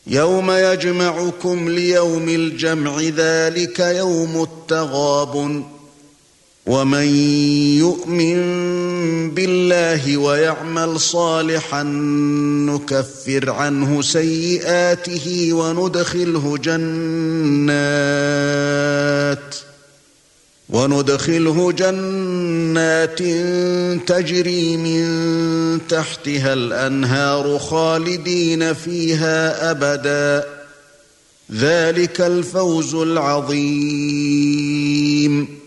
يوم يجمعكم ليوم الجمع ذلك يوم التغابن ومن يؤمن بالله ويعمل صالحا نكفر عنه سيئاته وندخله جنات تجري من تحتها الأنهار خالدين فيها أبدا ذلك الفوز العظيم